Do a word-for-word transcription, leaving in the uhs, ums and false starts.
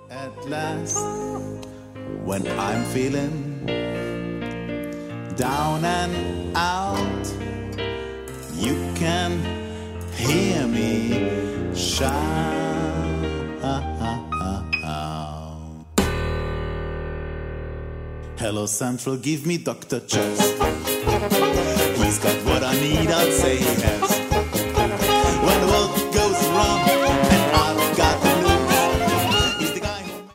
At last, when I'm feeling down and out, you can hear me shout. Hello Central, give me Doctor Chest. He's got what I need, I'd say he has.